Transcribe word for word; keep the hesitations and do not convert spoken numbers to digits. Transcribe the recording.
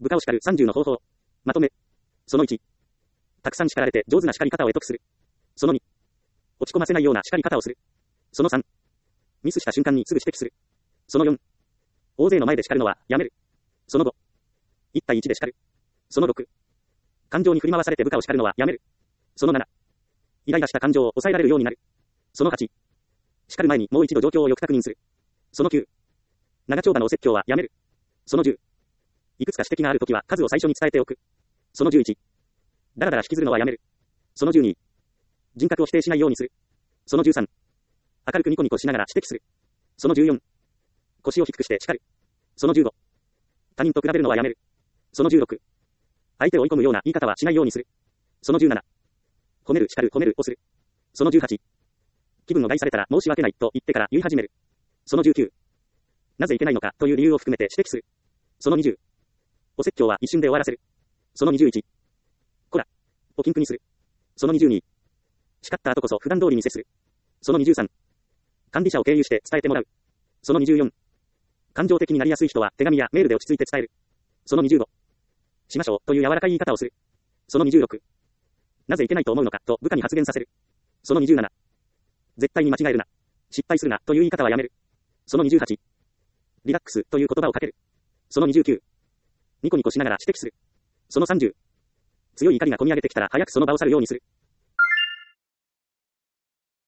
部下を叱るさんじゅうの方法。まとめ。そのいち。たくさん叱られて上手な叱り方を得得する。そのに。落ち込ませないような叱り方をする。そのさん。ミスした瞬間にすぐ指摘する。そのよん。大勢の前で叱るのはやめる。そのご。いち対いちで叱る。そのろく。感情に振り回されて部下を叱るのはやめる。そのなな。イライラした感情を抑えられるようになる。そのはち。叱る前にもう一度状況をよく確認する。そのきゅう。長丁場のお説教はやめる。そのじゅう。いくつか指摘があるときは数を最初に伝えておく。そのじゅういち。だらだら引きずるのはやめる。そのじゅうに。人格を否定しないようにする。そのじゅうさん。明るくニコニコしながら指摘する。そのじゅうよん。腰を低くして叱る。そのじゅうご。他人と比べるのはやめる。そのじゅうろく。相手を追い込むような言い方はしないようにする。そのじゅうなな。褒める、叱る、褒めるをする。そのじゅうはち。気分を害されたら申し訳ないと言ってから言い始める。そのじゅうきゅう。なぜいけないのかという理由を含めて指摘する。そのにじゅう。お説教は一瞬で終わらせる。そのにじゅういち。こら。を禁句にする。そのにじゅうに。叱った後こそ普段通りに接する。そのにじゅうさん。管理者を経由して伝えてもらう。そのにじゅうよん。感情的になりやすい人は手紙やメールで落ち着いて伝える。そのにじゅうご。しましょうという柔らかい言い方をする。そのにじゅうろく。なぜいけないと思うのかと部下に発言させる。そのにじゅうなな。絶対に間違えるな。失敗するなという言い方はやめる。そのにじゅうはち。リラックスという言葉をかける。そのにじゅうきゅう。ニコニコしながら指摘する。そのさんじゅう。強い怒りが込み上げてきたら早くその場を去るようにする。